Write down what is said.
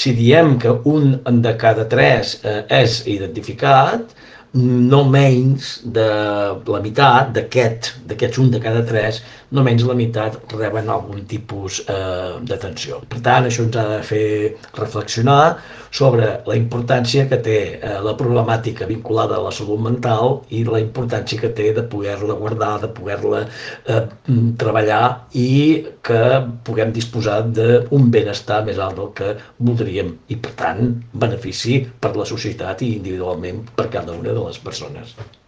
si diem que un de cada tres és identificat, no menys de la meitat d'aquests un de cada tres, no menys la meitat reben algun tipus d'atenció. Per tant, això ens ha de fer reflexionar sobre la importància que té la problemàtica vinculada a la salut mental i la importància que té de poder-la guardar, de poder-la treballar i que puguem disposar d'un benestar més alt del que voldríem i, per tant, benefici per la societat i individualment per cada una de les persones.